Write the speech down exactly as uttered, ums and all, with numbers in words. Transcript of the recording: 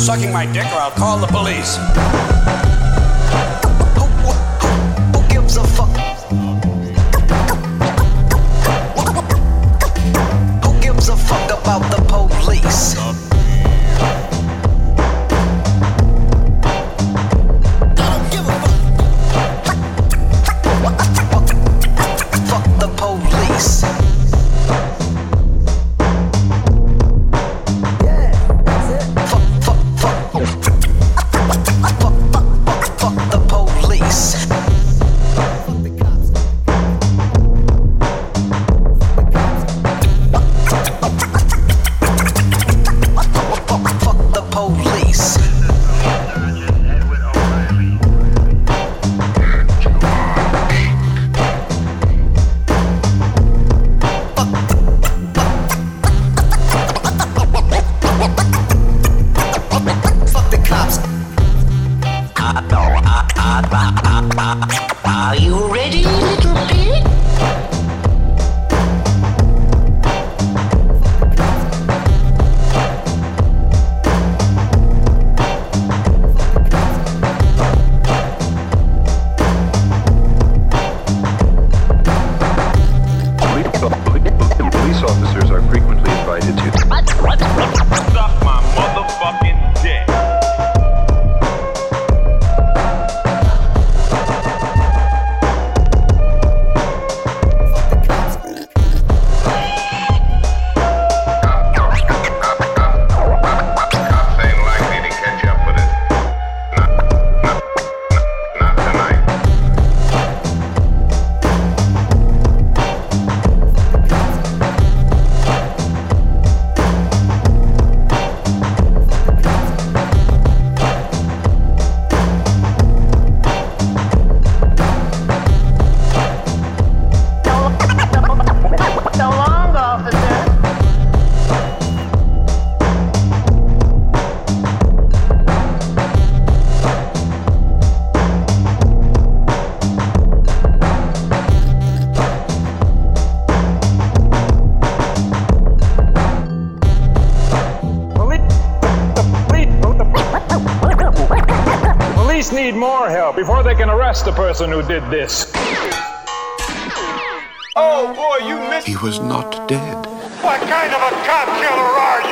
sucking my dick or I'll call the police. Who, who, who, who gives a fuck? Who gives a fuck about the police? Fuck the police. Yeah, that's it. Fuck, fuck, fuck. Fuck, fuck, fuck, fuck the police. Fuck the cops. Fuck the police. Are you ready, little pig? Police officers are frequently invited to Suck my motherfucking dick. Police need more help before they can arrest the person who did this. Oh boy, you missed. He was not dead. What kind of a cop killer are you?